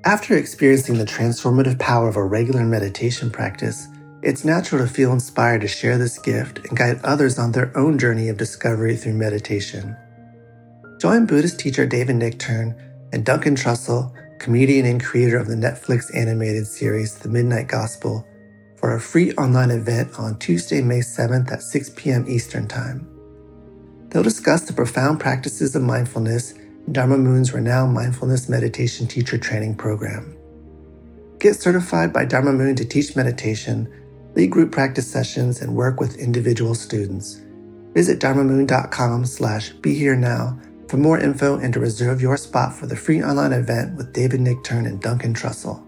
After experiencing the transformative power of a regular meditation practice, it's natural to feel inspired to share this gift and guide others on their own journey of discovery through meditation. Join Buddhist teacher David Nichtern and Duncan Trussell, comedian and creator of the Netflix animated series The Midnight Gospel, for a free online event on Tuesday, May 7th at 6 p.m. Eastern Time. They'll discuss the profound practices of mindfulness in Dharma Moon's renowned mindfulness meditation teacher training program. Get certified by Dharma Moon to teach meditation, lead group practice sessions, and work with individual students. Visit dharmamoon.com/BeHereNow for more info and to reserve your spot for the free online event with David Nichtern and Duncan Trussell.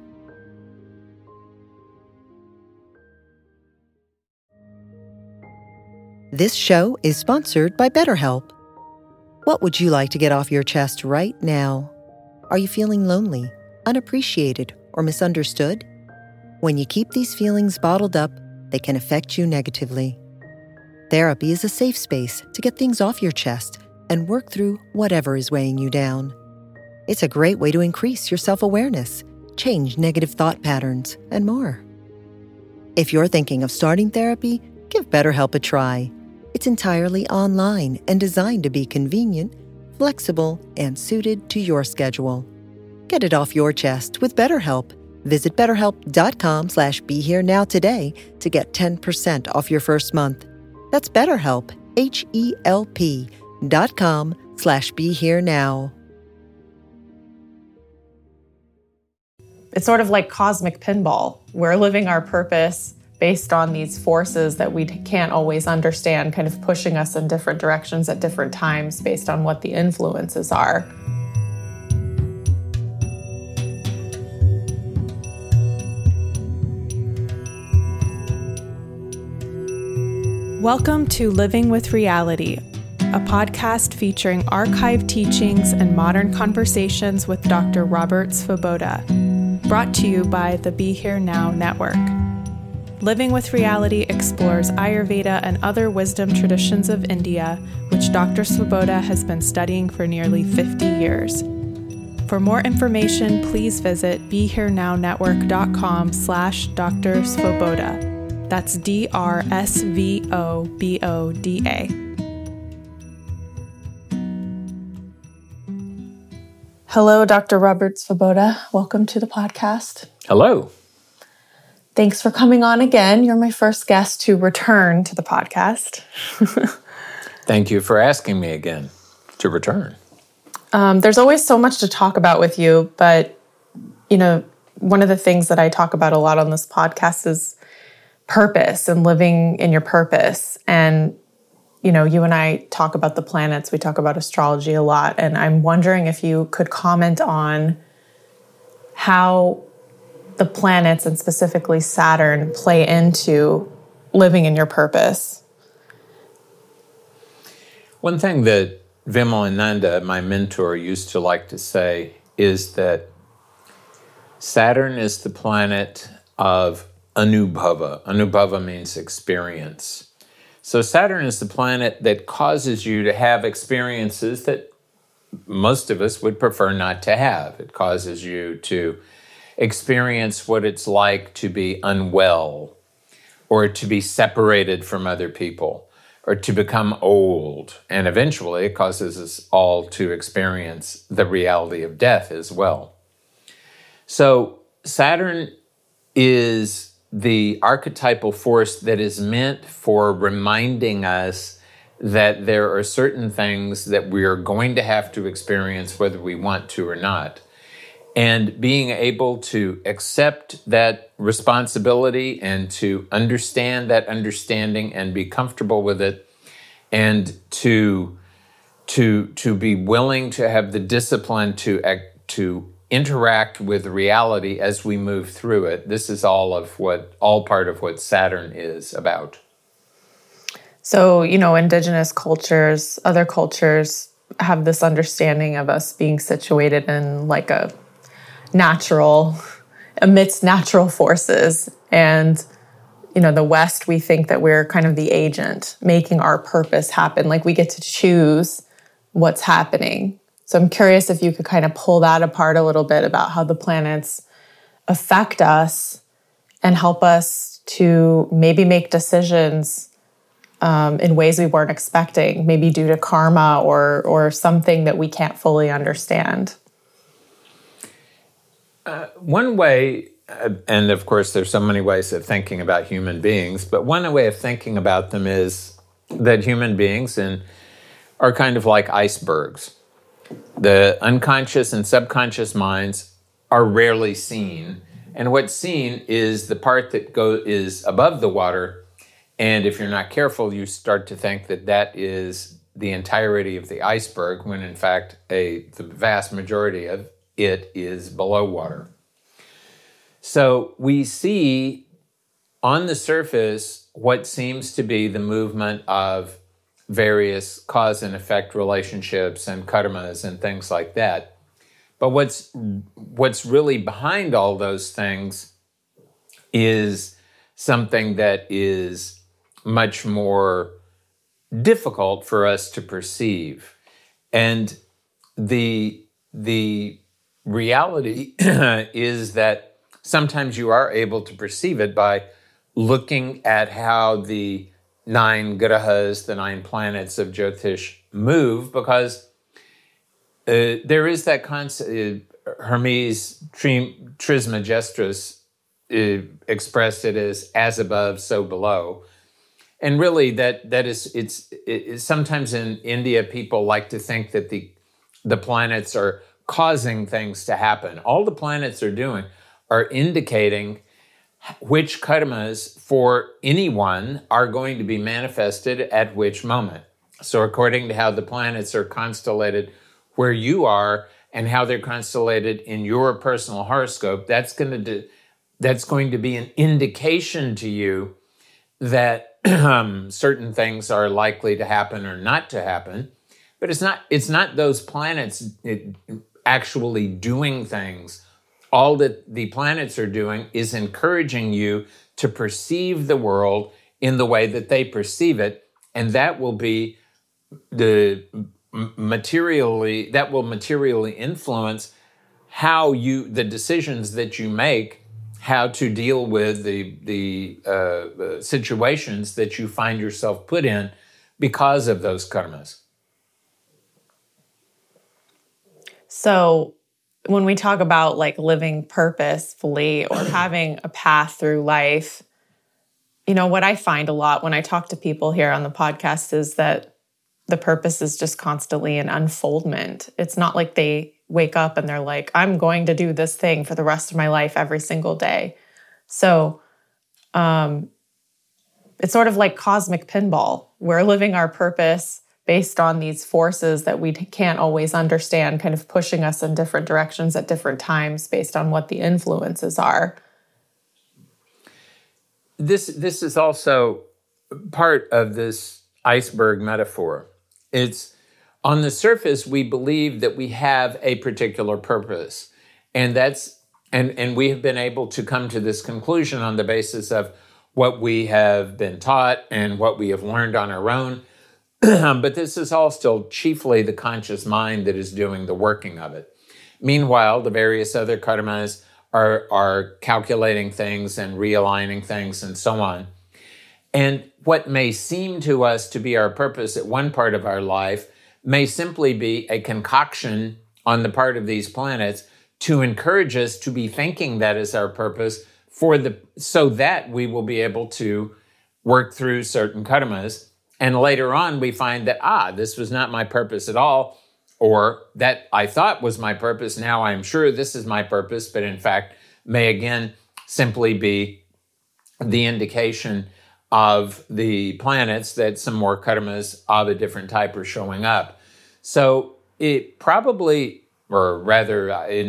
This show is sponsored by BetterHelp. What would you like to get off your chest right now? Are you feeling lonely, unappreciated, or misunderstood? When you keep these feelings bottled up, they can affect you negatively. Therapy is a safe space to get things off your chest and work through whatever is weighing you down. It's a great way to increase your self-awareness, change negative thought patterns, and more. If you're thinking of starting therapy, give BetterHelp a try. It's entirely online and designed to be convenient, flexible, and suited to your schedule. Get it off your chest with BetterHelp. Visit BetterHelp.com/BeHereNow today to get 10% off your first month. That's BetterHelp, HELP.com/BeHereNow. It's sort of like cosmic pinball. We're living our purpose based on these forces that we can't always understand, kind of pushing us in different directions at different times based on what the influences are. Welcome to Living with Reality, a podcast featuring archived teachings and modern conversations with Dr. Robert Svoboda, brought to you by the Be Here Now Network. Living with Reality explores Ayurveda and other wisdom traditions of India, which Dr. Svoboda has been studying for nearly 50 years. For more information, please visit BeHereNowNetwork.com/Dr. Svoboda. That's DRSVOBODA. Hello, Dr. Robert Svoboda. Welcome to the podcast. Hello. Thanks for coming on again. You're my first guest to return to the podcast. Thank you for asking me again to return. There's always so much to talk about with you, but, one of the things that I talk about a lot on this podcast is purpose and living in your purpose. And, you and I talk about the planets, we talk about astrology a lot, and I'm wondering if you could comment on how the planets and specifically Saturn play into living in your purpose. One thing that Vimalananda, my mentor, used to like to say is that Saturn is the planet of Anubhava. Anubhava means experience. So Saturn is the planet that causes you to have experiences that most of us would prefer not to have. It causes you to experience what it's like to be unwell, or to be separated from other people, or to become old. And eventually it causes us all to experience the reality of death as well. So Saturn is the archetypal force that is meant for reminding us that there are certain things that we are going to have to experience whether we want to or not. And being able to accept that responsibility and to understand that understanding and be comfortable with it, and to be willing to have the discipline to interact with reality as we move through it. This is all part of what Saturn is about. So, indigenous cultures, other cultures have this understanding of us being situated in like amidst natural forces. And, the West, we think that we're kind of the agent making our purpose happen. Like we get to choose what's happening. So I'm curious if you could kind of pull that apart a little bit about how the planets affect us and help us to maybe make decisions in ways we weren't expecting, maybe due to karma or something that we can't fully understand. One way, and of course there's so many ways of thinking about human beings, but one way of thinking about them is that human beings are kind of like icebergs. The unconscious and subconscious minds are rarely seen, and what's seen is the part that is above the water, and if you're not careful, you start to think that that is the entirety of the iceberg, when in fact the vast majority of it is below water. So we see on the surface what seems to be the movement of various cause and effect relationships and karmas and things like that. But what's really behind all those things is something that is much more difficult for us to perceive. And the reality is that sometimes you are able to perceive it by looking at how the 9 grahas, the 9 planets of Jyotish, move, because there is that concept. Hermes Trismegistus expressed it as above, so below. And really that is, it's sometimes in India, people like to think that the planets are causing things to happen. All the planets are doing are indicating which karmas for anyone are going to be manifested at which moment. So according to how the planets are constellated where you are and how they're constellated in your personal horoscope, that's going to be an indication to you that certain things are likely to happen or not to happen. But it's not those planets actually doing things. All that the planets are doing is encouraging you to perceive the world in the way that they perceive it, and that will be materially influence how the decisions that you make, how to deal with the situations that you find yourself put in because of those karmas. So when we talk about like living purposefully or having a path through life, what I find a lot when I talk to people here on the podcast is that the purpose is just constantly an unfoldment. It's not like they wake up and they're like, I'm going to do this thing for the rest of my life every single day. So it's sort of like cosmic pinball. We're living our purpose based on these forces that we can't always understand, kind of pushing us in different directions at different times based on what the influences are. This is also part of this iceberg metaphor. It's on the surface, we believe that we have a particular purpose, and we have been able to come to this conclusion on the basis of what we have been taught and what we have learned on our own. But this is all still chiefly the conscious mind that is doing the working of it. Meanwhile, the various other karmas are calculating things and realigning things and so on. And what may seem to us to be our purpose at one part of our life may simply be a concoction on the part of these planets to encourage us to be thinking that is our purpose so that we will be able to work through certain karmas. And later on, we find that, this was not my purpose at all, or that I thought was my purpose. Now I'm sure this is my purpose, but in fact may again simply be the indication of the planets that some more karmas of a different type are showing up. So it probably, or rather,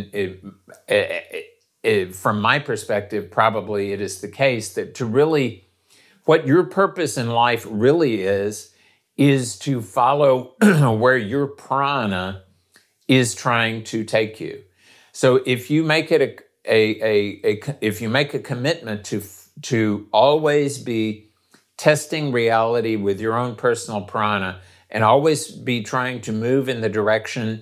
from my perspective, probably it is the case that what your purpose in life really is to follow where your prana is trying to take you. So if you make it if you make a commitment to always be testing reality with your own personal prana and always be trying to move in the direction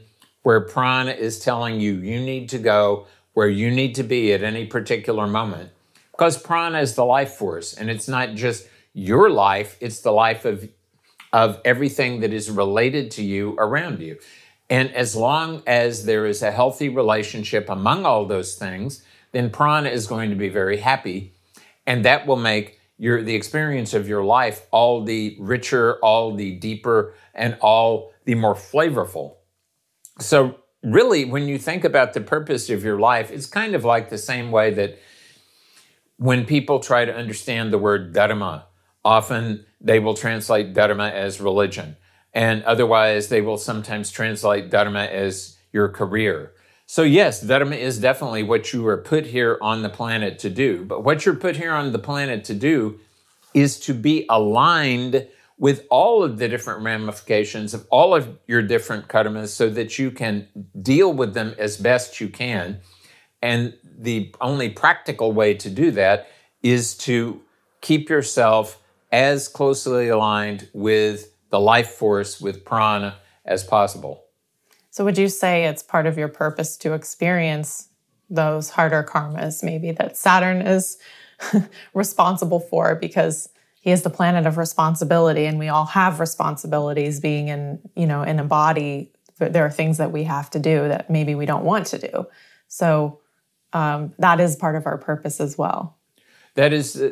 where prana is telling you you need to go where you need to be at any particular moment. Because prana is the life force, and it's not just your life, it's the life of everything that is related to you around you. And as long as there is a healthy relationship among all those things, then prana is going to be very happy. And that will make the experience of your life all the richer, all the deeper, and all the more flavorful. So really, when you think about the purpose of your life, it's kind of like the same way that when people try to understand the word dharma, often they will translate dharma as religion. And otherwise, they will sometimes translate dharma as your career. So yes, dharma is definitely what you are put here on the planet to do. But what you're put here on the planet to do is to be aligned with all of the different ramifications of all of your different karmas so that you can deal with them as best you can. And the only practical way to do that is to keep yourself as closely aligned with the life force, with prana, as possible. So would you say it's part of your purpose to experience those harder karmas, maybe that Saturn is responsible for, because he is the planet of responsibility, and we all have responsibilities being in a body. There are things that we have to do that maybe we don't want to do. So that is part of our purpose as well. That is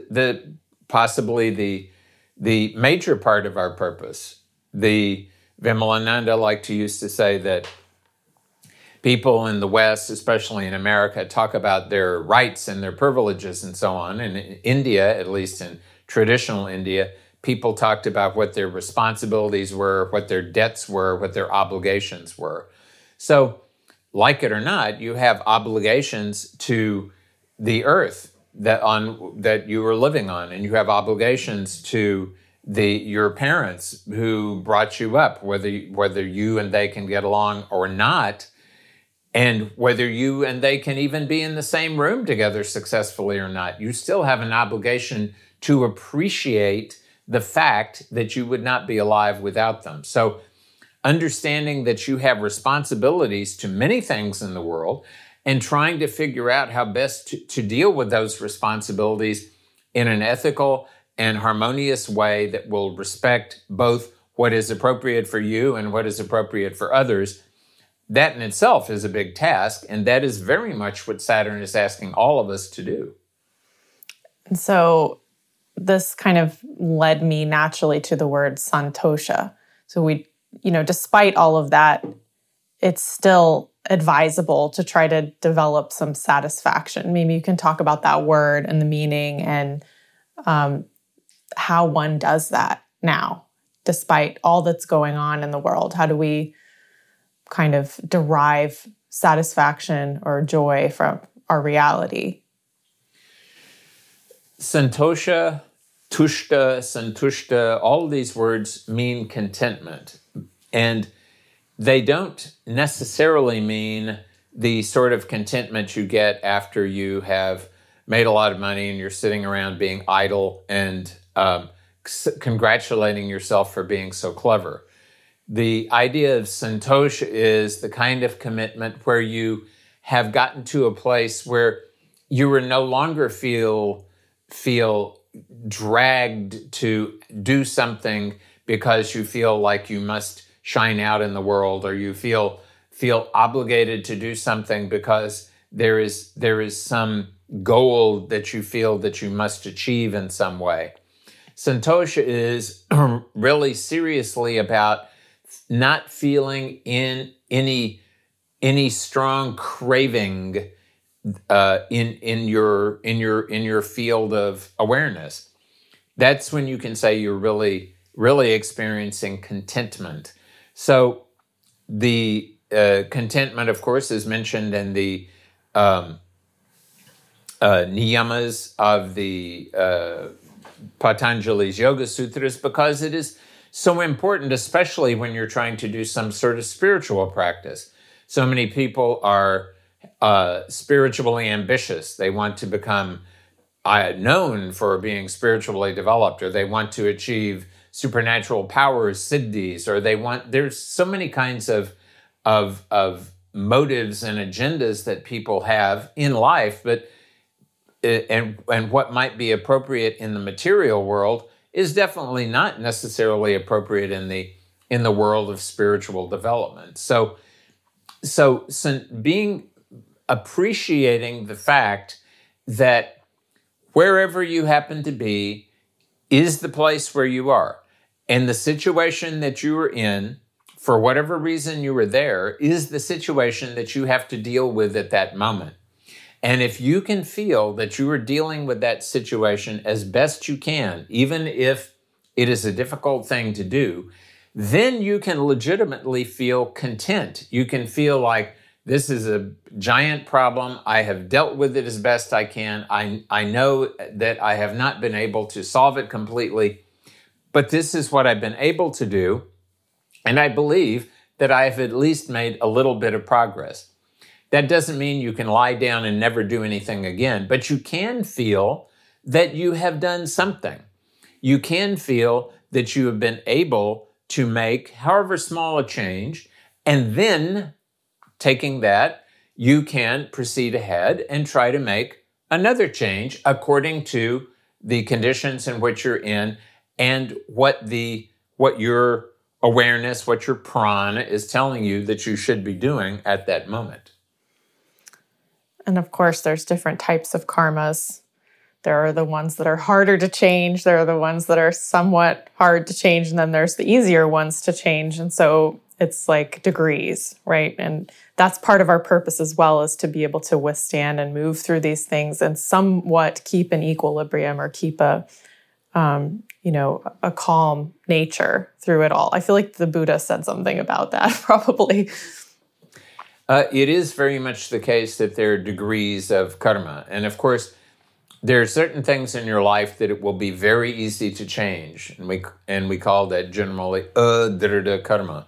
possibly the major part of our purpose. The Vimalananda liked to used to say that people in the West, especially in America, talk about their rights and their privileges and so on. And in India, at least in traditional India, people talked about what their responsibilities were, what their debts were, what their obligations were. So, like it or not, you have obligations to the earth that you were living on, and you have obligations to your parents who brought you up, whether you and they can get along or not, and whether you and they can even be in the same room together successfully or not. You still have an obligation to appreciate the fact that you would not be alive without them. So understanding that you have responsibilities to many things in the world and trying to figure out how best to deal with those responsibilities in an ethical and harmonious way that will respect both what is appropriate for you and what is appropriate for others, that in itself is a big task, and that is very much what Saturn is asking all of us to do. And so this kind of led me naturally to the word santosha. So despite all of that, it's still advisable to try to develop some satisfaction. Maybe you can talk about that word and the meaning and how one does that now, despite all that's going on in the world. How do we kind of derive satisfaction or joy from our reality? Santosha, tushta, santushta, all of these words mean contentment. And they don't necessarily mean the sort of contentment you get after you have made a lot of money and you're sitting around being idle and congratulating yourself for being so clever. The idea of santosha is the kind of commitment where you have gotten to a place where you are no longer feel dragged to do something because you feel like you must shine out in the world, or you feel obligated to do something because there is some goal that you feel that you must achieve in some way. Santosha is really seriously about not feeling in any strong craving in your field of awareness. That's when you can say you're really experiencing contentment. So the contentment, of course, is mentioned in the niyamas of the Patanjali's Yoga Sutras, because it is so important, especially when you're trying to do some sort of spiritual practice. So many people are spiritually ambitious. They want to become known for being spiritually developed, or they want to achieve supernatural powers, siddhis, or there's so many kinds of of motives and agendas that people have in life, but and what might be appropriate in the material world is definitely not necessarily appropriate in the world of spiritual development. So appreciating the fact that wherever you happen to be is the place where you are, and the situation that you are in, for whatever reason you were there, is the situation that you have to deal with at that moment. And if you can feel that you are dealing with that situation as best you can, even if it is a difficult thing to do, then you can legitimately feel content. You can feel like, this is a giant problem. I have dealt with it as best I can. I know that I have not been able to solve it completely, but this is what I've been able to do. And I believe that I have at least made a little bit of progress. That doesn't mean you can lie down and never do anything again, but you can feel that you have done something. You can feel that you have been able to make however small a change, and then taking that, you can proceed ahead and try to make another change according to the conditions in which you're in and what your awareness, what your prana is telling you that you should be doing at that moment. And of course, there's different types of karmas. There are the ones that are harder to change. There are the ones that are somewhat hard to change. And then there's the easier ones to change. And so it's like degrees, right? And that's part of our purpose as well, is to be able to withstand and move through these things and somewhat keep an equilibrium or keep a calm nature through it all. I feel like the Buddha said something about that, probably. It is very much the case that there are degrees of karma. And of course, there are certain things in your life that it will be very easy to change. And we call that generally adrita karma.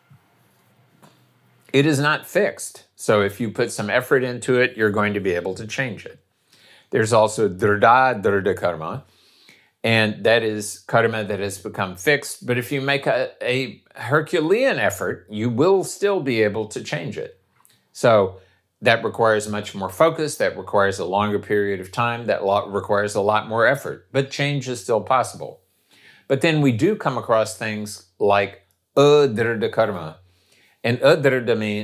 It is not fixed. So if you put some effort into it, you're going to be able to change it. There's also drita karma, and that is karma that has become fixed. But if you make a Herculean effort, you will still be able to change it. So that requires much more focus, that requires a longer period of time, that requires a lot more effort, but change is still possible. But then we do come across things like adrita karma. And drita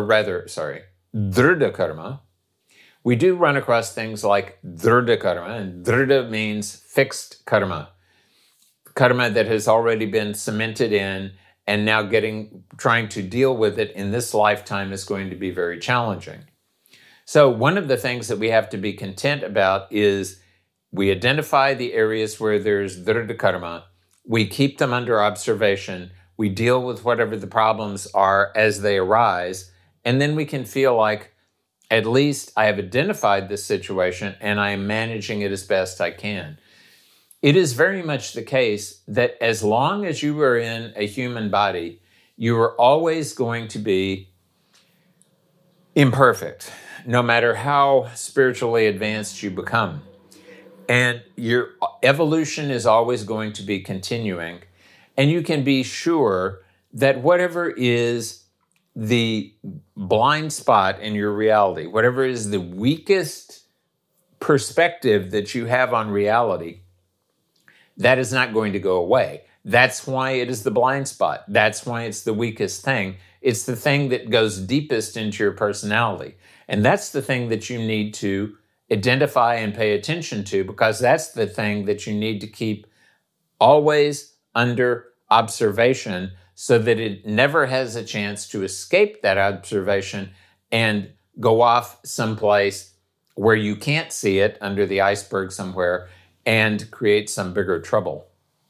karma. We do run across things like drita karma, and drita means fixed karma. Karma that has already been cemented in, and now trying to deal with it in this lifetime is going to be very challenging. So one of the things that we have to be content about is we identify the areas where there's drita karma, we keep them under observation, we deal with whatever the problems are as they arise, and then we can feel like, at least I have identified this situation and I am managing it as best I can. It is very much the case that as long as you are in a human body, you are always going to be imperfect, no matter how spiritually advanced you become. And your evolution is always going to be continuing. And you can be sure that whatever is the blind spot in your reality, whatever is the weakest perspective that you have on reality, that is not going to go away. That's why it is the blind spot. That's why it's the weakest thing. It's the thing that goes deepest into your personality. And that's the thing that you need to identify and pay attention to, because that's the thing that you need to keep always under observation so that it never has a chance to escape that observation and go off someplace where you can't see it under the iceberg somewhere and create some bigger trouble.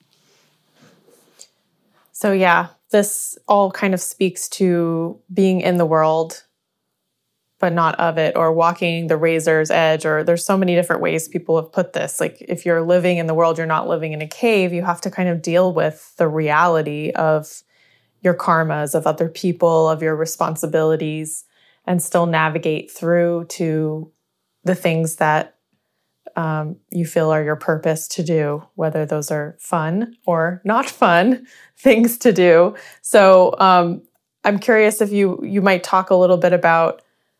So yeah, this all kind of speaks to being in the world, but not of it, or walking the razor's edge, or there's so many different ways people have put this. Like if you're living in the world, you're not living in a cave, you have to kind of deal with the reality of your karmas, of other people, of your responsibilities, and still navigate through to the things that you feel are your purpose to do, whether those are fun or not fun things to do. So I'm curious if you might talk a little bit about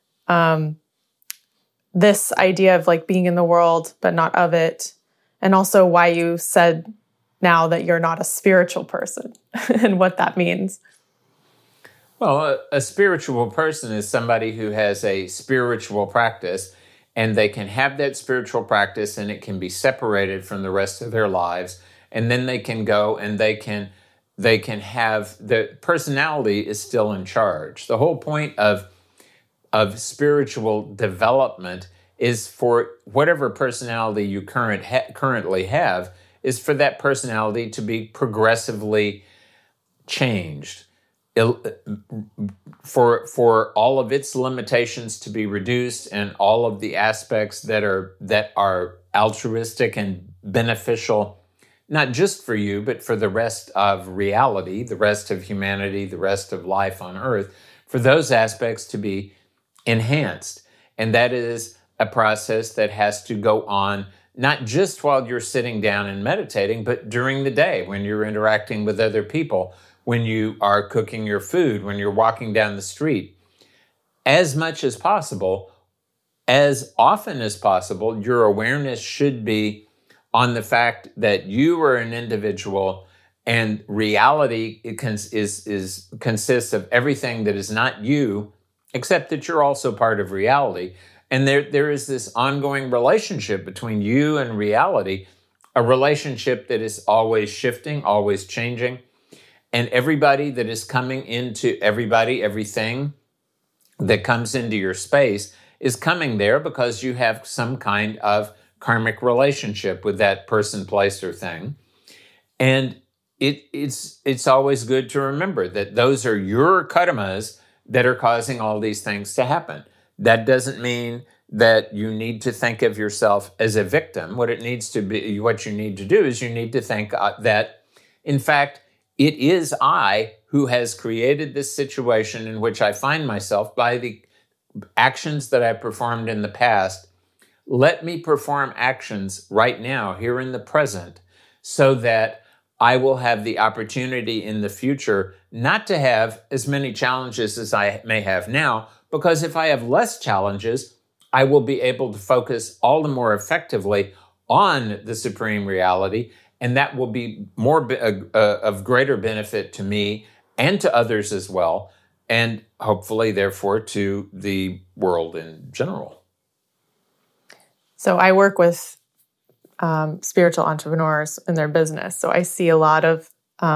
this idea of like being in the world, but not of it. And also why you said now that you're not a spiritual person and what that means. Well, a spiritual person is somebody who has a spiritual practice, and they can have that spiritual practice and it can be separated from the rest of their lives. And then they can go and they can have, the personality is still in charge. The whole point of spiritual development is for whatever personality you currently have, is for that personality to be progressively changed, for all of its limitations to be reduced, and all of the aspects that are altruistic and beneficial, not just for you, but for the rest of reality, the rest of humanity, the rest of life on earth, for those aspects to be enhanced. And that is a process that has to go on not just while you're sitting down and meditating, but during the day when you're interacting with other people, when you are cooking your food, when you're walking down the street. As much as possible, as often as possible, your awareness should be on the fact that you are an individual, and reality consists of everything that is not you, except that you're also part of reality. And there is this ongoing relationship between you and reality, a relationship that is always shifting, always changing. And everybody that is coming into everything that comes into your space is coming there because you have some kind of karmic relationship with that person, place, or thing. And it's always good to remember that those are your karmas that are causing all these things to happen. That doesn't mean that you need to think of yourself as a victim. What you need to do is you need to think that, in fact, it is I who has created this situation in which I find myself by the actions that I performed in the past. Let me perform actions right now, here in the present, so that I will have the opportunity in the future not to have as many challenges as I may have now, because if I have less challenges, I will be able to focus all the more effectively on the supreme reality, and that will be more of greater benefit to me and to others as well, and hopefully, therefore, to the world in general. So I work with spiritual entrepreneurs in their business. So I see a lot of,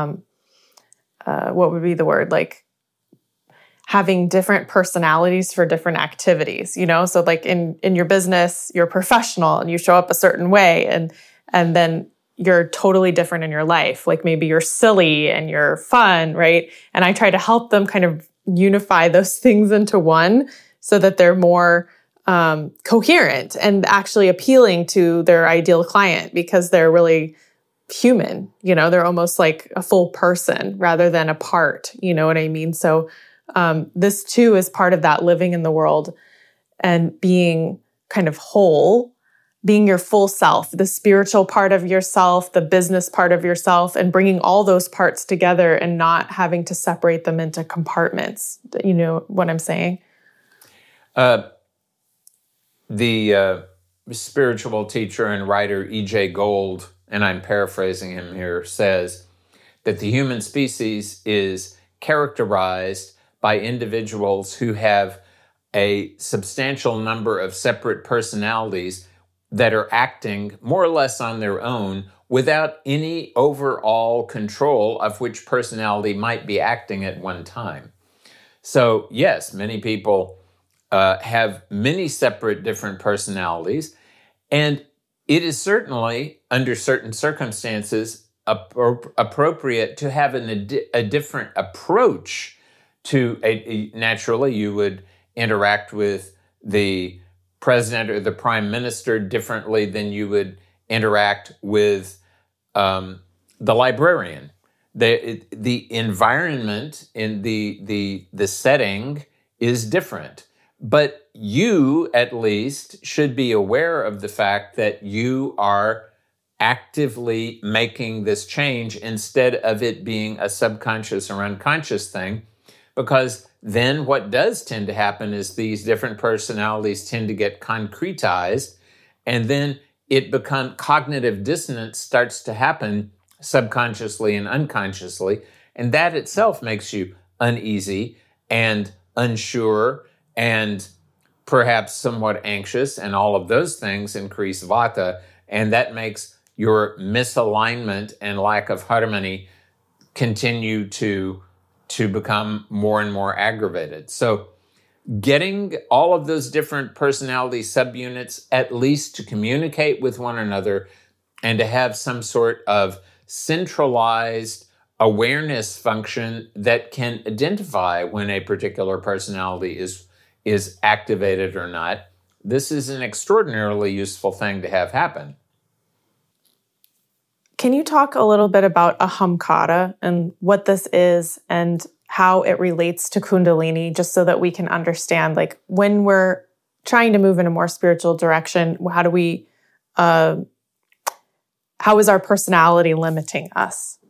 what would be the word, like having different personalities for different activities, So like in your business, you're professional and you show up a certain way, and then you're totally different in your life. Like maybe you're silly and you're fun, right? And I try to help them kind of unify those things into one so that they're more coherent and actually appealing to their ideal client, because they're really human, they're almost like a full person rather than a part, you know what I mean? So this too is part of that living in the world and being kind of whole, being your full self, the spiritual part of yourself, the business part of yourself, and bringing all those parts together and not having to separate them into compartments. You know what I'm saying? The spiritual teacher and writer E.J. Gold, and I'm paraphrasing him here, says that the human species is characterized by individuals who have a substantial number of separate personalities that are acting more or less on their own without any overall control of which personality might be acting at one time. So yes, many people have many separate different personalities, and it is certainly, under certain circumstances, appropriate to have a different approach to naturally, you would interact with the president or the prime minister differently than you would interact with the librarian. The environment in the setting is different. But you, at least, should be aware of the fact that you are actively making this change instead of it being a subconscious or unconscious thing, because then what does tend to happen is these different personalities tend to get concretized, and then cognitive dissonance starts to happen subconsciously and unconsciously, and that itself makes you uneasy and unsure and perhaps somewhat anxious, and all of those things increase vata, and that makes your misalignment and lack of harmony continue to become more and more aggravated. So getting all of those different personality subunits at least to communicate with one another and to have some sort of centralized awareness function that can identify when a particular personality is activated or not. This is an extraordinarily useful thing to have happen. Can you talk a little bit about Ahamkara and what this is and how it relates to Kundalini, just so that we can understand, like, when we're trying to move in a more spiritual direction, how is our personality limiting us?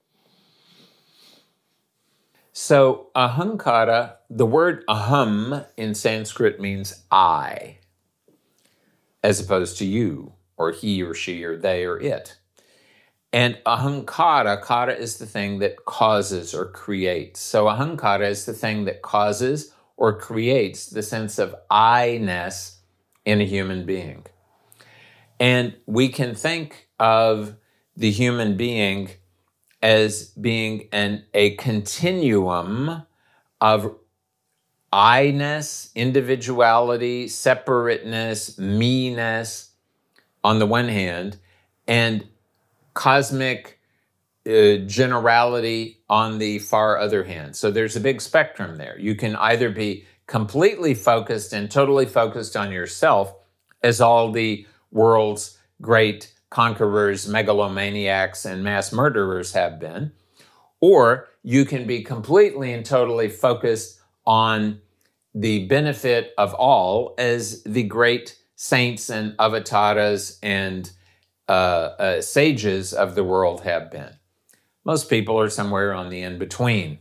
So ahamkara, the word aham in Sanskrit means I, as opposed to you, or he or she or they or it. And ahamkara, kara is the thing that causes or creates. So ahamkara is the thing that causes or creates the sense of I-ness in a human being. And we can think of the human being as being a continuum of I-ness, individuality, separateness, me-ness on the one hand, and cosmic generality on the far other hand. So there's a big spectrum there. You can either be completely focused and totally focused on yourself, as all the world's great conquerors, megalomaniacs, and mass murderers have been, or you can be completely and totally focused on the benefit of all, as the great saints and avatars and sages of the world have been. Most people are somewhere on the in-between.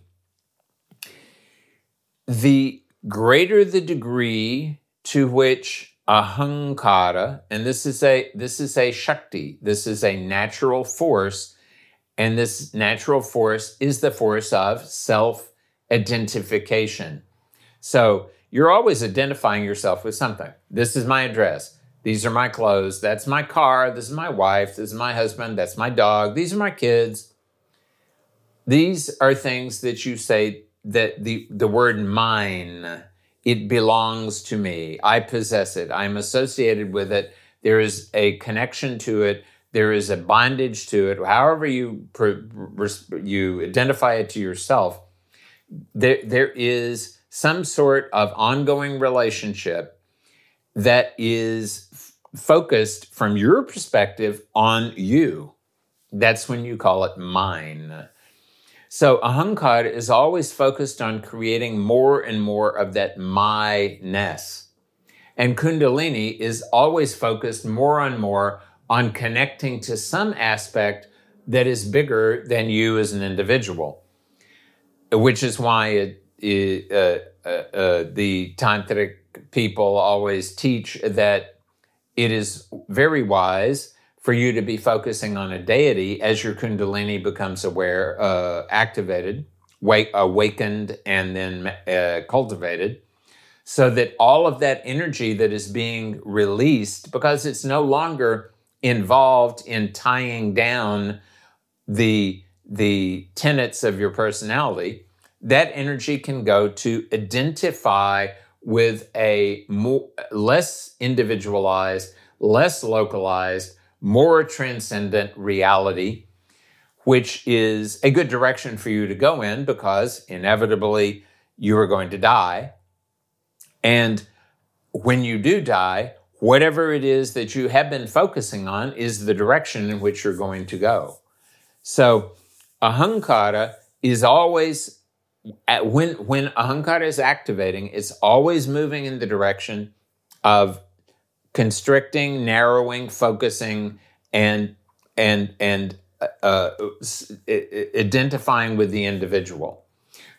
The greater the degree to which ahankara, and this is a shakti, this is a natural force, and this natural force is the force of self-identification. So you're always identifying yourself with something. This is my address. These are my clothes. That's my car. This is my wife. This is my husband. That's my dog. These are my kids. These are things that you say that the word mine, it belongs to me. I possess it. I'm associated with it. There is a connection to it. There is a bondage to it. However you identify it to yourself, there is some sort of ongoing relationship that is focused from your perspective on you. That's when you call it mine. So ahankara is always focused on creating more and more of that my-ness. And Kundalini is always focused more and more on connecting to some aspect that is bigger than you as an individual, which is why the tantric people always teach that it is very wise for you to be focusing on a deity as your Kundalini becomes aware, activated, awakened, and then cultivated, so that all of that energy that is being released, because it's no longer involved in tying down the tenets of your personality, that energy can go to identify with a less individualized, less localized, more transcendent reality, which is a good direction for you to go in, because inevitably you are going to die. And when you do die, whatever it is that you have been focusing on is the direction in which you're going to go. So ahankara is always, when ahankara is activating, it's always moving in the direction of constricting, narrowing, focusing, and identifying with the individual.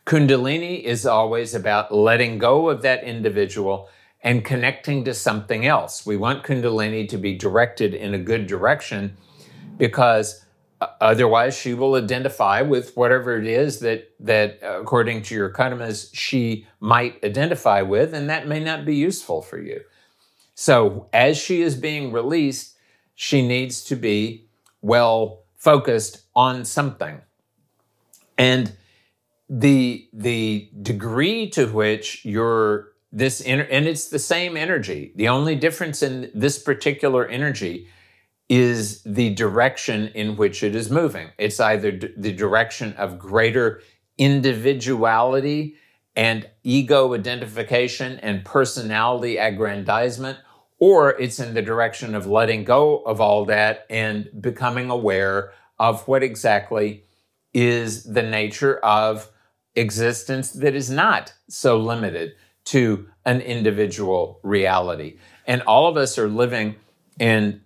Kundalini is always about letting go of that individual and connecting to something else. We want Kundalini to be directed in a good direction, because otherwise she will identify with whatever it is that according to your karmas, she might identify with, and that may not be useful for you. So as she is being released, she needs to be well focused on something. And the degree to which and it's the same energy. The only difference in this particular energy is the direction in which it is moving. It's either the direction of greater individuality and ego identification and personality aggrandizement, or it's in the direction of letting go of all that and becoming aware of what exactly is the nature of existence that is not so limited to an individual reality. And all of us are living in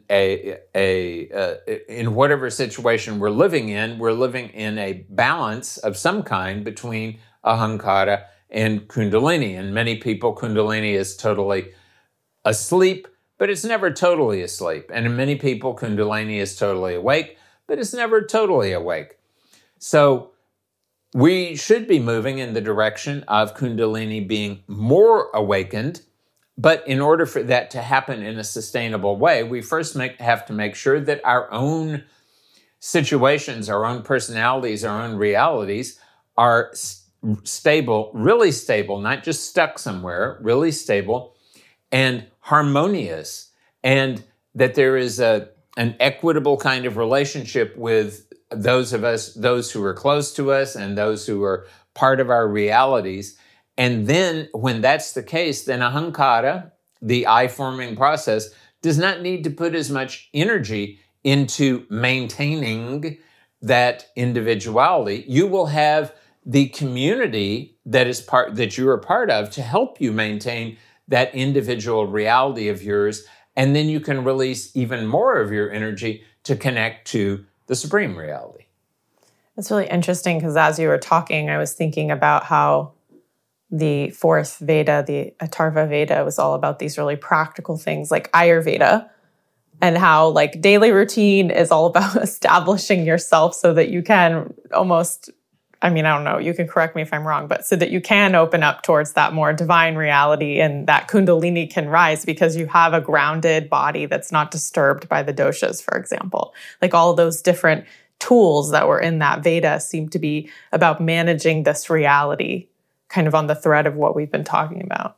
whatever situation we're living in a balance of some kind between ahankara and kundalini. And many people, kundalini is totally asleep, but it's never totally asleep. And in many people, kundalini is totally awake, but it's never totally awake. So we should be moving in the direction of kundalini being more awakened. But in order for that to happen in a sustainable way, we first have to make sure that our own situations, our own personalities, our own realities are stable, really stable, not just stuck somewhere, really stable and harmonious, and that there is an equitable kind of relationship with those of us, those who are close to us and those who are part of our realities. And then when that's the case, then ahankara, the I-forming process, does not need to put as much energy into maintaining that individuality. You will have the community that you are part of to help you maintain that individual reality of yours. And then you can release even more of your energy to connect to the supreme reality. It's really interesting because as you were talking, I was thinking about how the fourth Veda, the Atharva Veda, was all about these really practical things like Ayurveda, and how like daily routine is all about establishing yourself so that you can almost, I don't know, you can correct me if I'm wrong, but so that you can open up towards that more divine reality and that Kundalini can rise because you have a grounded body that's not disturbed by the doshas, for example. Like all those different tools that were in that Veda seem to be about managing this reality, kind of on the thread of what we've been talking about.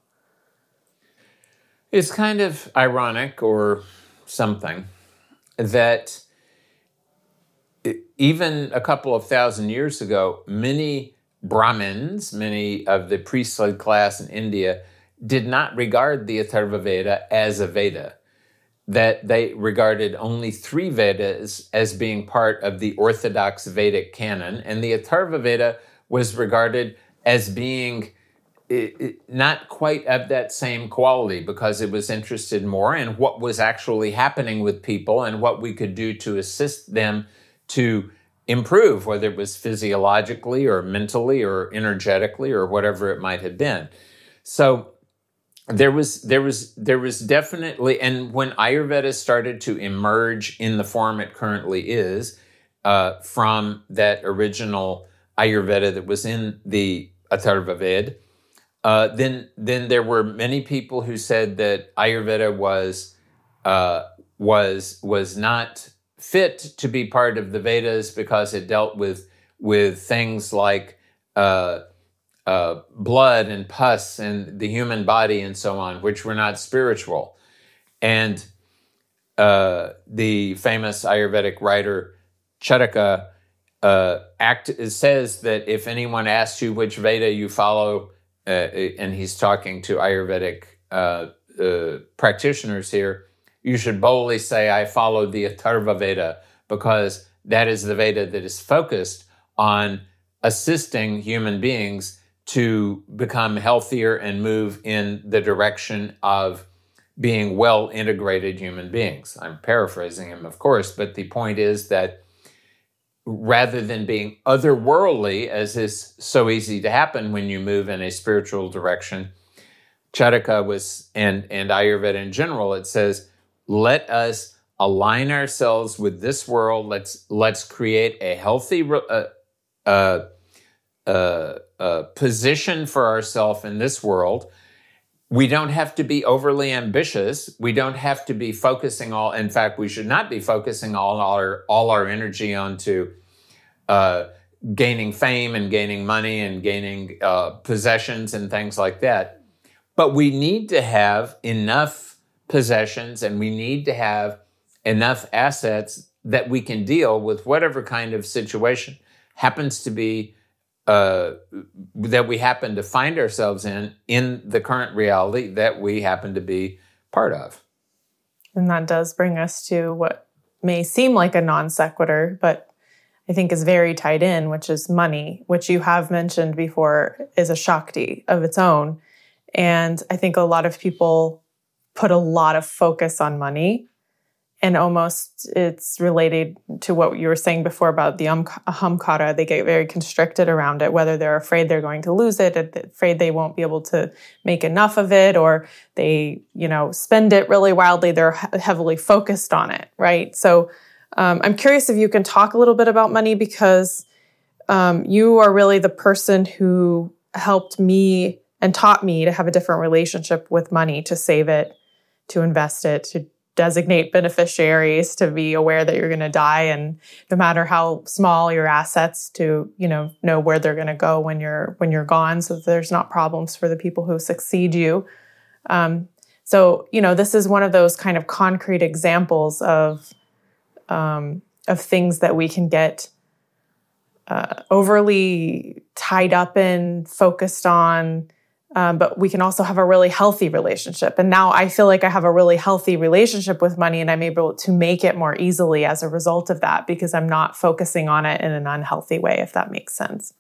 It's kind of ironic or something that even a couple of thousand years ago, many Brahmins, many of the priestly class in India, did not regard the Atharva Veda as a Veda, that they regarded only 3 Vedas as being part of the orthodox Vedic canon, and the Atharva Veda was regarded as being not quite of that same quality because it was interested more in what was actually happening with people and what we could do to assist them to improve, whether it was physiologically or mentally or energetically or whatever it might have been. So there was definitely, and when Ayurveda started to emerge in the form it currently is, from that original Ayurveda that was in the Atharva Veda, then there were many people who said that Ayurveda was not fit to be part of the Vedas because it dealt with things like blood and pus and the human body and so on, which were not spiritual. And the famous Ayurvedic writer Charaka says that if anyone asks you which Veda you follow, and he's talking to Ayurvedic practitioners here, you should boldly say, I follow the Atharva Veda, because that is the Veda that is focused on assisting human beings to become healthier and move in the direction of being well-integrated human beings. I'm paraphrasing him, of course, but the point is that rather than being otherworldly, as is so easy to happen when you move in a spiritual direction. Charaka was, and Ayurveda in general, it says, let us align ourselves with this world. Let's create a healthy position for ourselves in this world. We don't have to be overly ambitious. We don't have to be focusing in fact, we should not be focusing all our energy onto gaining fame and gaining money and gaining possessions and things like that. But we need to have enough possessions and we need to have enough assets that we can deal with whatever kind of situation happens to be that we happen to find ourselves in the current reality that we happen to be part of. And that does bring us to what may seem like a non sequitur, but I think is very tied in, which is money, which you have mentioned before is a Shakti of its own. And I think a lot of people put a lot of focus on money, and almost it's related to what you were saying before about the ahamkara. They get very constricted around it, whether they're afraid they're going to lose it, afraid they won't be able to make enough of it, or they, spend it really wildly. They're heavily focused on it, right? So I'm curious if you can talk a little bit about money, because you are really the person who helped me and taught me to have a different relationship with money, to save it, to invest it, to designate beneficiaries, to be aware that you're going to die, and no matter how small your assets, to know where they're going to go when you're gone, so that there's not problems for the people who succeed you. So this is one of those kind of concrete examples of things that we can get overly tied up in, focused on. But we can also have a really healthy relationship. And now I feel like I have a really healthy relationship with money, and I'm able to make it more easily as a result of that, because I'm not focusing on it in an unhealthy way, if that makes sense.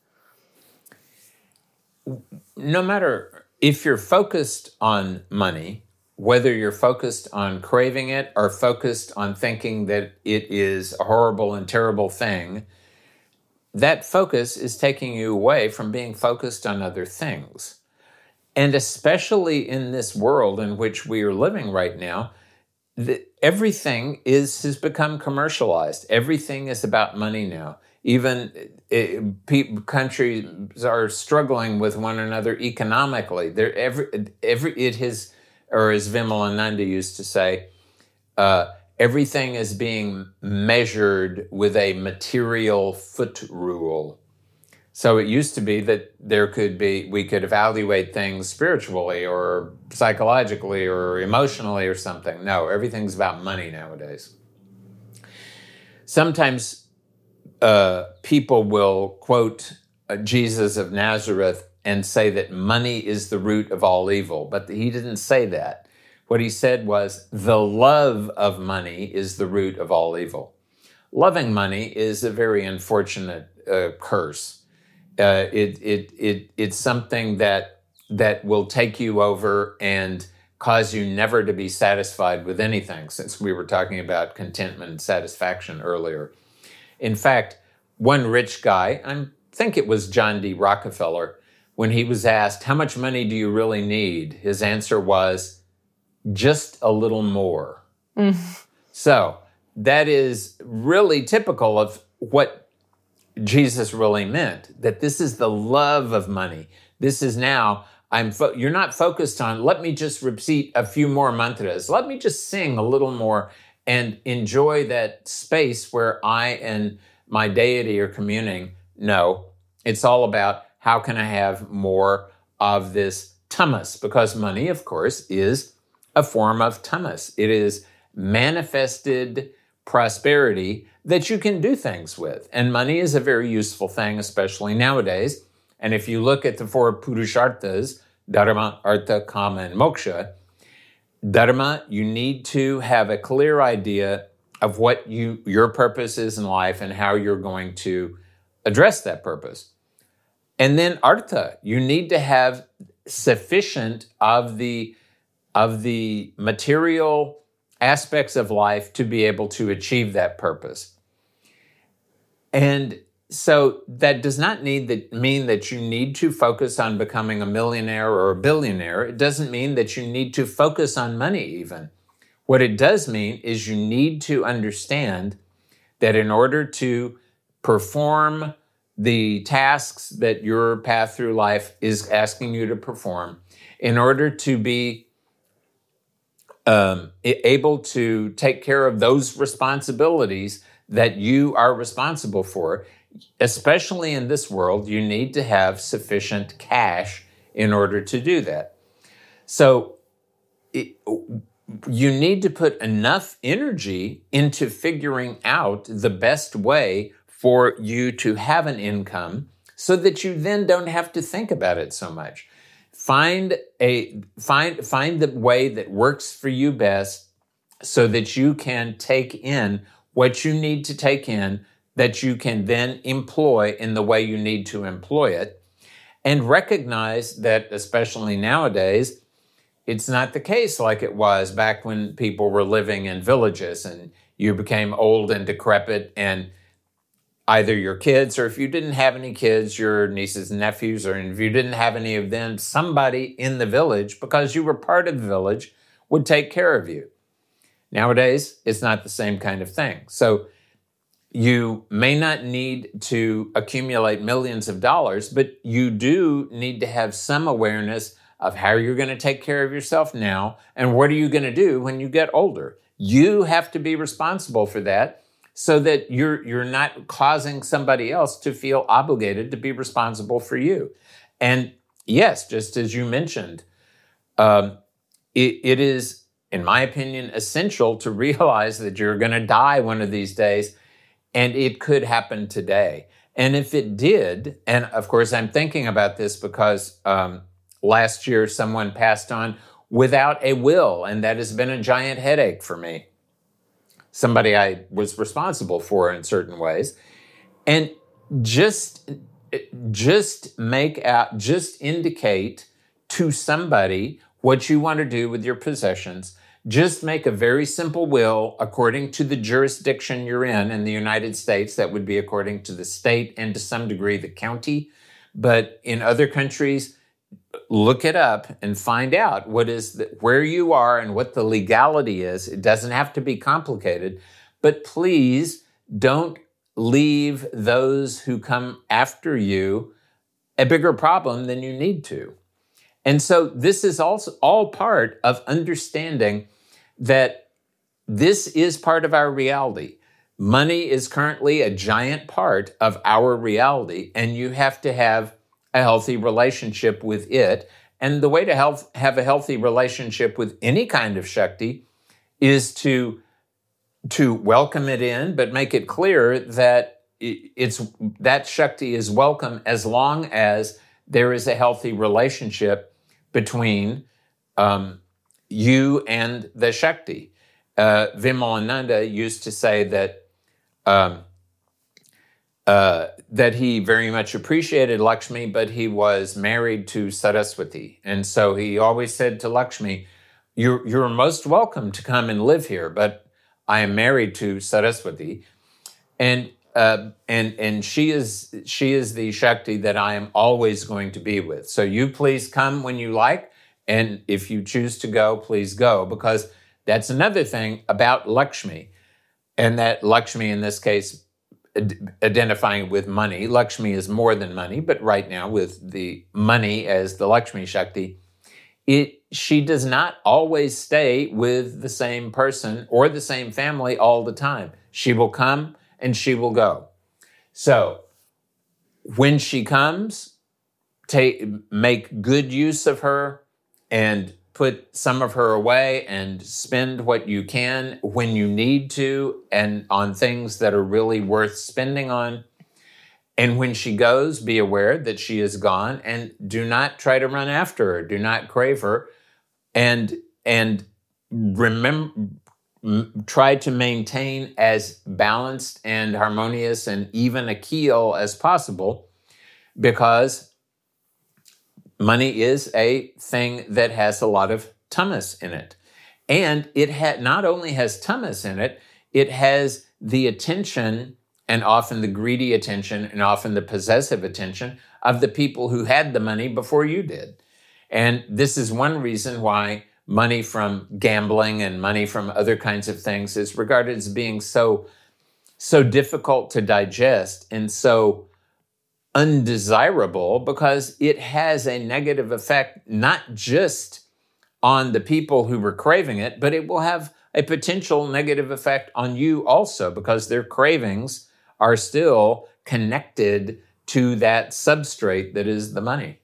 No matter if you're focused on money, whether you're focused on craving it or focused on thinking that it is a horrible and terrible thing, that focus is taking you away from being focused on other things. And especially in this world in which we are living right now, everything has become commercialized. Everything is about money now. Even countries are struggling with one another economically. It has, or as Vimalananda used to say, everything is being measured with a material foot rule. So it used to be that we could evaluate things spiritually or psychologically or emotionally or something. No, everything's about money nowadays. Sometimes people will quote Jesus of Nazareth and say that money is the root of all evil, but he didn't say that. What he said was the love of money is the root of all evil. Loving money is a very unfortunate curse. It's something that will take you over and cause you never to be satisfied with anything, since we were talking about contentment and satisfaction earlier. In fact, one rich guy, I think it was John D. Rockefeller, when he was asked, how much money do you really need? His answer was, just a little more. So that is really typical of what Jesus really meant, that this is the love of money. This is now, you're not focused on, let me just repeat a few more mantras. Let me just sing a little more and enjoy that space where I and my deity are communing. No, it's all about how can I have more of this tamas, because money, of course, is a form of tamas. It is manifested prosperity that you can do things with. And money is a very useful thing, especially nowadays. And if you look at the four purusharthas, dharma, artha, kama, and moksha, dharma, you need to have a clear idea of what your purpose is in life and how you're going to address that purpose. And then artha, you need to have sufficient of the material aspects of life to be able to achieve that purpose. And so that does not mean that you need to focus on becoming a millionaire or a billionaire. It doesn't mean that you need to focus on money even. What it does mean is you need to understand that in order to perform the tasks that your path through life is asking you to perform, in order to be able to take care of those responsibilities that you are responsible for, especially in this world, you need to have sufficient cash in order to do that. So you need to put enough energy into figuring out the best way for you to have an income so that you then don't have to think about it so much. Find the way that works for you best so that you can take in what you need to take in, that you can then employ in the way you need to employ it, and recognize that, especially nowadays, it's not the case like it was back when people were living in villages and you became old and decrepit, and either your kids, or if you didn't have any kids, your nieces and nephews, or if you didn't have any of them, somebody in the village, because you were part of the village, would take care of you. Nowadays, it's not the same kind of thing. So you may not need to accumulate millions of dollars, but you do need to have some awareness of how you're going to take care of yourself now and what are you going to do when you get older. You have to be responsible for that so that you're not causing somebody else to feel obligated to be responsible for you. And yes, just as you mentioned, it is, in my opinion, essential to realize that you're going to die one of these days, and it could happen today. And if it did, and of course I'm thinking about this because last year someone passed on without a will, and that has been a giant headache for me. Somebody I was responsible for in certain ways. And just indicate to somebody what you want to do with your possessions. Just make a very simple will according to the jurisdiction you're in the United States. That would be according to the state and to some degree the county. But in other countries, look it up and find out where you are and what the legality is. It doesn't have to be complicated, but please don't leave those who come after you a bigger problem than you need to. And so this is also all part of understanding that this is part of our reality. Money is currently a giant part of our reality, and you have to have a healthy relationship with it. And the way to have a healthy relationship with any kind of Shakti is to welcome it in, but make it clear that that Shakti is welcome as long as there is a healthy relationship between you and the Shakti. Vimalananda used to say that he very much appreciated Lakshmi, but he was married to Saraswati. And so he always said to Lakshmi, you're most welcome to come and live here, but I am married to Saraswati. And she is the Shakti that I am always going to be with. So you please come when you like, and if you choose to go, please go, because that's another thing about Lakshmi, and that Lakshmi in this case, identifying with money. Lakshmi is more than money, but right now with the money as the Lakshmi Shakti, she does not always stay with the same person or the same family all the time. She will come and she will go. So when she comes, make good use of her and put some of her away and spend what you can when you need to and on things that are really worth spending on. And when she goes, be aware that she is gone and do not try to run after her. Do not crave her. And remember, try to maintain as balanced and harmonious and even a keel as possible, because money is a thing that has a lot of tamas in it. And it not only has tamas in it, it has the attention and often the greedy attention and often the possessive attention of the people who had the money before you did. And this is one reason why money from gambling and money from other kinds of things is regarded as being so difficult to digest and so undesirable, because it has a negative effect, not just on the people who were craving it, but it will have a potential negative effect on you also, because their cravings are still connected to that substrate that is the money.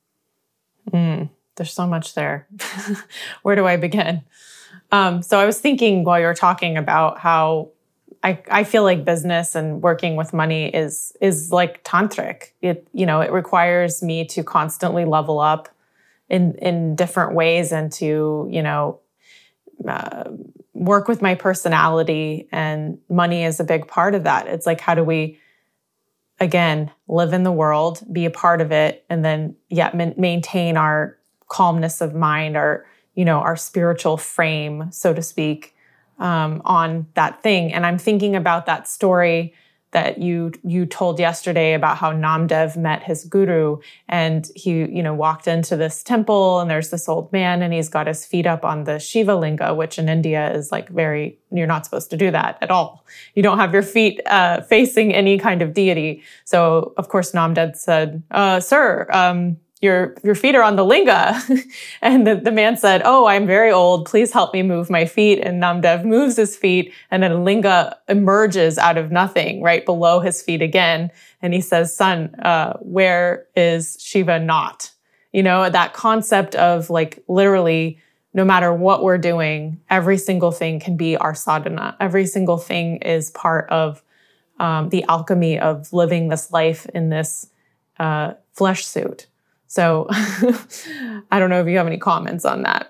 There's so much there. Where do I begin? So I was thinking while you were talking about how I feel like business and working with money is like tantric. It requires me to constantly level up in different ways and to, work with my personality, and money is a big part of that. It's like, how do we, again, live in the world, be a part of it, and then yet maintain our calmness of mind, our spiritual frame, so to speak, on that thing. And I'm thinking about that story that you told yesterday about how Namdev met his guru, and he, walked into this temple, and there's this old man, and he's got his feet up on the Shiva Linga, which in India is like you're not supposed to do that at all. You don't have your feet facing any kind of deity. So of course Namdev said, sir, your feet are on the linga. And the man said, oh, I'm very old. Please help me move my feet. And Namdev moves his feet, and then a linga emerges out of nothing right below his feet again. And he says, son, where is Shiva not? That concept of like literally no matter what we're doing, every single thing can be our sadhana. Every single thing is part of the alchemy of living this life in this flesh suit. So I don't know if you have any comments on that.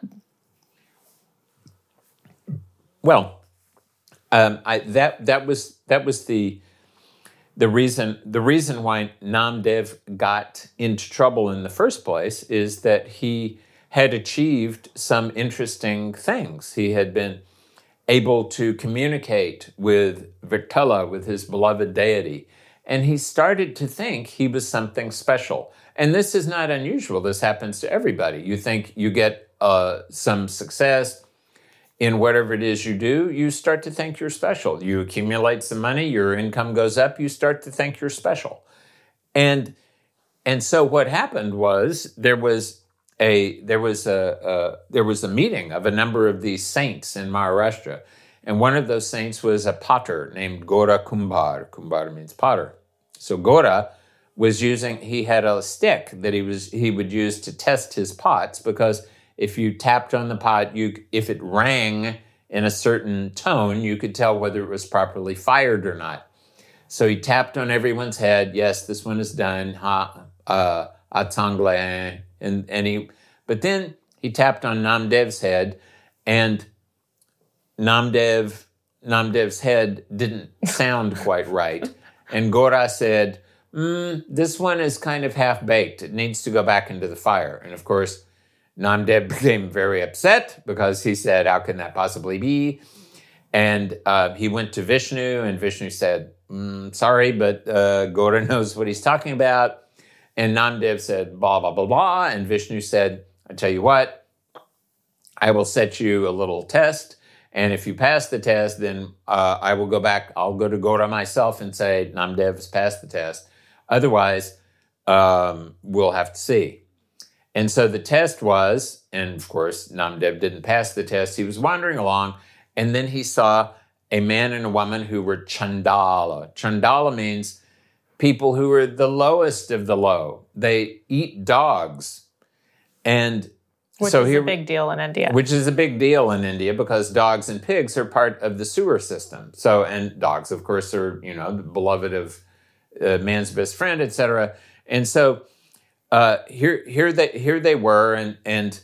Well, that was the reason why Namdev got into trouble in the first place is that he had achieved some interesting things. He had been able to communicate with Vittala, with his beloved deity, and he started to think he was something special. And this is not unusual. This happens to everybody. You think you get some success in whatever it is you do, you start to think you're special. You accumulate some money, your income goes up, you start to think you're special. And so what happened was there was a meeting of a number of these saints in Maharashtra. And one of those saints was a potter named Gora Kumbhar. Kumbhar means potter. So Gora he had a stick that he would use to test his pots, because if you tapped on the pot, if it rang in a certain tone, you could tell whether it was properly fired or not. So he tapped on everyone's head. Yes, this one is done. Atangle. But then he tapped on Namdev's head, and Namdev's head didn't sound quite right. And Gora said, this one is kind of half-baked. It needs to go back into the fire. And of course, Namdev became very upset because he said, how can that possibly be? And he went to Vishnu, and Vishnu said, sorry, but Gora knows what he's talking about. And Namdev said, blah, blah, blah, blah. And Vishnu said, I tell you what, I will set you a little test. And if you pass the test, then I will go back. I'll go to Gora myself and say, Namdev has passed the test. Otherwise, we'll have to see. And so the test was, and of course, Namdev didn't pass the test. He was wandering along, and then he saw a man and a woman who were Chandala. Chandala means people who are the lowest of the low. They eat dogs. And Which is a big deal in India. Which is a big deal in India because dogs and pigs are part of the sewer system. So, and dogs, of course, are, the beloved of man's best friend, etc. And so here they were, and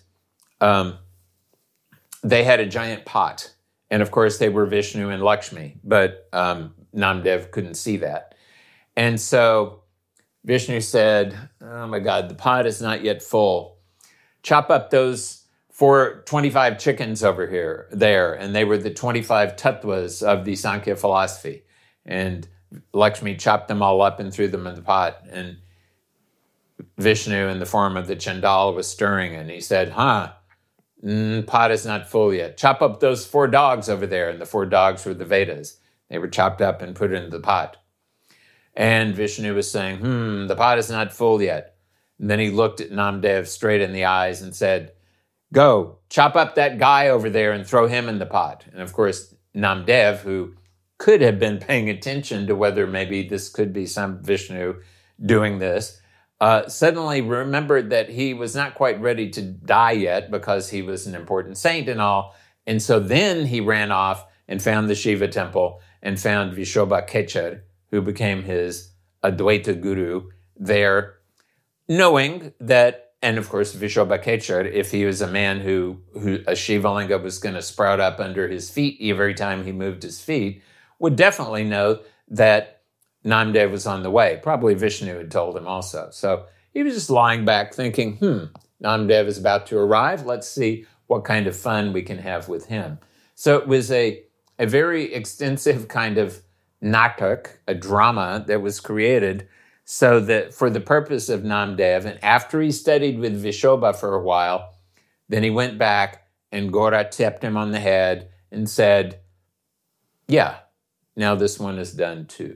they had a giant pot. And of course, they were Vishnu and Lakshmi, but Namdev couldn't see that. And so Vishnu said, oh my God, the pot is not yet full. Chop up those 25 chickens there. And they were the 25 tattvas of the Sankhya philosophy. And Lakshmi chopped them all up and threw them in the pot. And Vishnu, in the form of the Chandal, was stirring, and he said, pot is not full yet. Chop up those 4 dogs over there. And the 4 dogs were the Vedas. They were chopped up and put into the pot. And Vishnu was saying, the pot is not full yet. And then he looked at Namdev straight in the eyes and said, go, chop up that guy over there and throw him in the pot. And of course, Namdev, who could have been paying attention to whether maybe this could be some Vishnu doing this, suddenly remembered that he was not quite ready to die yet because he was an important saint and all. And so then he ran off and found the Shiva temple and found Vishobha Kechar, who became his Advaita guru there, knowing that, and of course Vishobha Kechar, if he was a man who a Shiva-linga was going to sprout up under his feet every time he moved his feet, would definitely know that Namdev was on the way. Probably Vishnu had told him also. So he was just lying back thinking, Namdev is about to arrive. Let's see what kind of fun we can have with him. So it was a very extensive kind of natak, a drama that was created so that for the purpose of Namdev. And after he studied with Vishobha for a while, then he went back and Gora tapped him on the head and said, yeah, now this one is done too.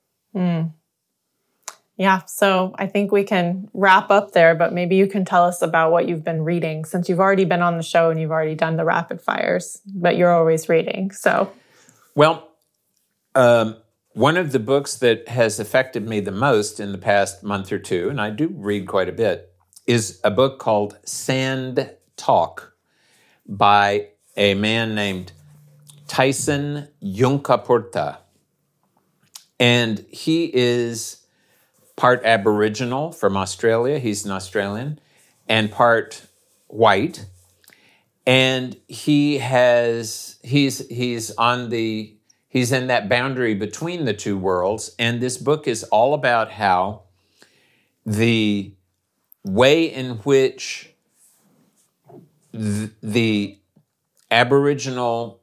Yeah, so I think we can wrap up there, but maybe you can tell us about what you've been reading since you've already been on the show and you've already done the rapid fires, but you're always reading. So, well, one of the books that has affected me the most in the past month or two, and I do read quite a bit, is a book called Sand Talk by a man named Tyson Yunkaporta. And he is part Aboriginal from Australia. He's an Australian, and part white. And he's in that boundary between the two worlds. And this book is all about how the way in which the Aboriginal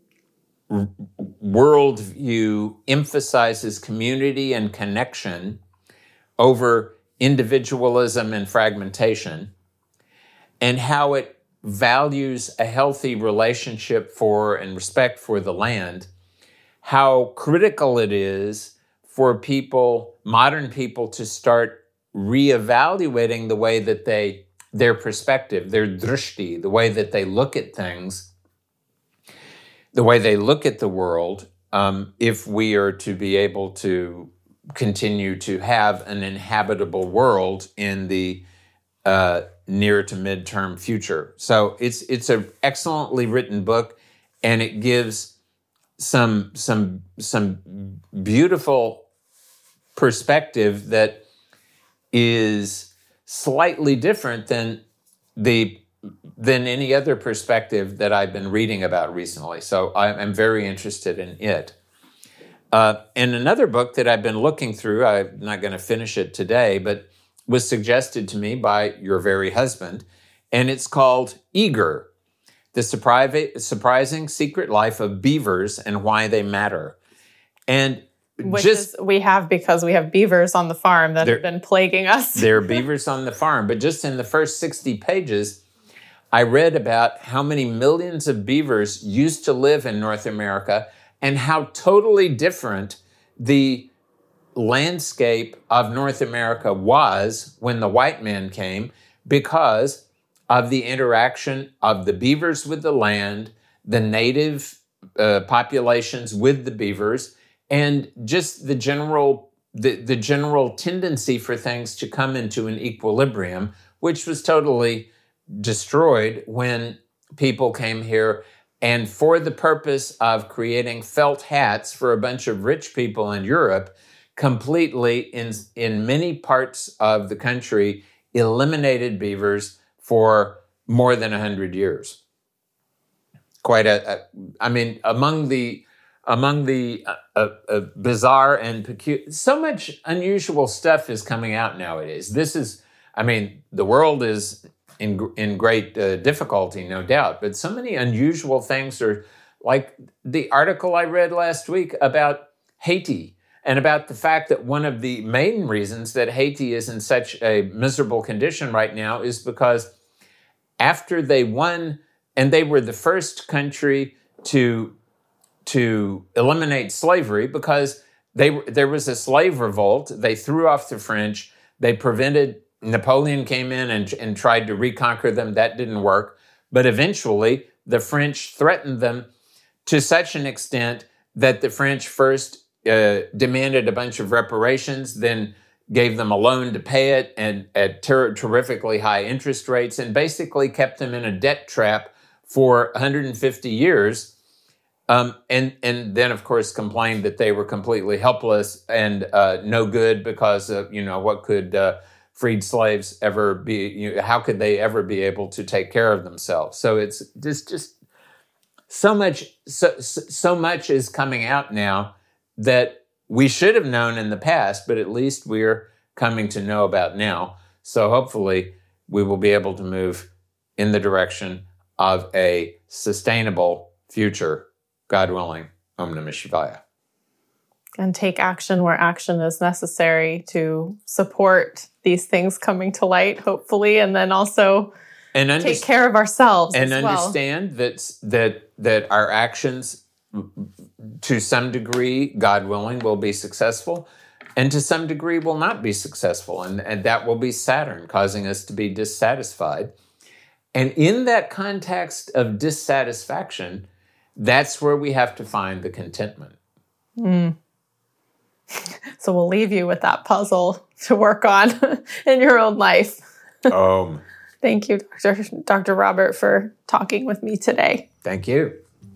worldview emphasizes community and connection over individualism and fragmentation, and how it values a healthy relationship for and respect for the land, how critical it is for people, modern people, to start reevaluating the way that their perspective, their drishti, the way that they look at things, the way they look at the world, if we are to be able to continue to have an inhabitable world in the near to midterm future. So it's an excellently written book, and it gives some beautiful perspective that is slightly different than any other perspective that I've been reading about recently. So I'm very interested in it. And another book that I've been looking through, I'm not going to finish it today, but was suggested to me by your very husband, and it's called Eager, The Surprising Secret Life of Beavers and Why They Matter. And we have because we have beavers on the farm that have been plaguing us. There are beavers on the farm, but just in the first 60 pages, I read about how many millions of beavers used to live in North America and how totally different the landscape of North America was when the white man came because of the interaction of the beavers with the land, the native populations with the beavers, and just the general tendency for things to come into an equilibrium, which was totally destroyed when people came here and for the purpose of creating felt hats for a bunch of rich people in Europe, completely in many parts of the country eliminated beavers for more than 100 years. Quite among the bizarre and peculiar, so much unusual stuff is coming out nowadays. The world is in great difficulty, no doubt, but so many unusual things are, like the article I read last week about Haiti. and about the fact that one of the main reasons that Haiti is in such a miserable condition right now is because after they won, and they were the first country to eliminate slavery because there was a slave revolt. They threw off the French. They prevented, Napoleon came in and tried to reconquer them. That didn't work. But eventually, the French threatened them to such an extent that the French first demanded a bunch of reparations, then gave them a loan to pay it and at terrifically high interest rates, and basically kept them in a debt trap for 150 years. And then, of course, complained that they were completely helpless and no good because of, what could freed slaves ever be, how could they ever be able to take care of themselves? So it's just so much is coming out now that we should have known in the past, but at least we're coming to know about now. So hopefully we will be able to move in the direction of a sustainable future, God willing. Om Namah Shivaya. And take action where action is necessary to support these things coming to light, hopefully, and then also take care of ourselves and as well. Understand that our actions, to some degree, God willing, will be successful, and to some degree will not be successful, and that will be Saturn causing us to be dissatisfied. And in that context of dissatisfaction, that's where we have to find the contentment. So we'll leave you with that puzzle to work on in your own life. Thank you, Dr. Robert, for talking with me today. Thank you.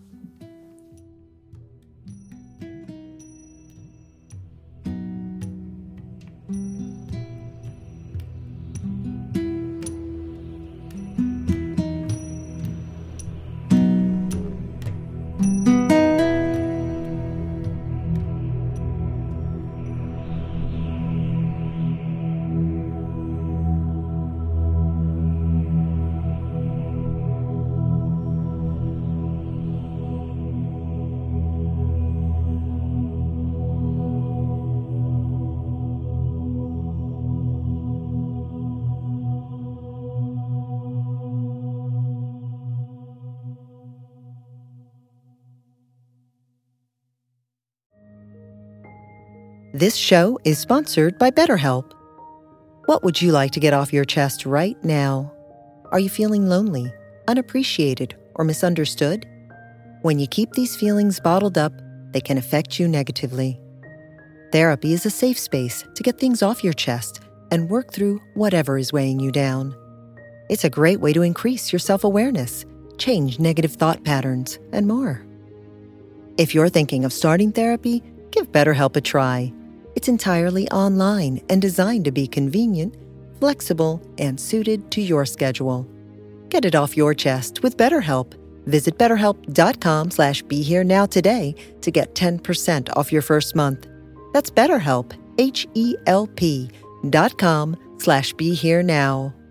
This show is sponsored by BetterHelp. What would you like to get off your chest right now? Are you feeling lonely, unappreciated, or misunderstood? When you keep these feelings bottled up, they can affect you negatively. Therapy is a safe space to get things off your chest and work through whatever is weighing you down. It's a great way to increase your self-awareness, change negative thought patterns, and more. If you're thinking of starting therapy, give BetterHelp a try. It's entirely online and designed to be convenient, flexible, and suited to your schedule. Get it off your chest with BetterHelp. Visit BetterHelp.com/BeHereNow today to get 10% off your first month. That's BetterHelp, HELP.com/BeHereNow.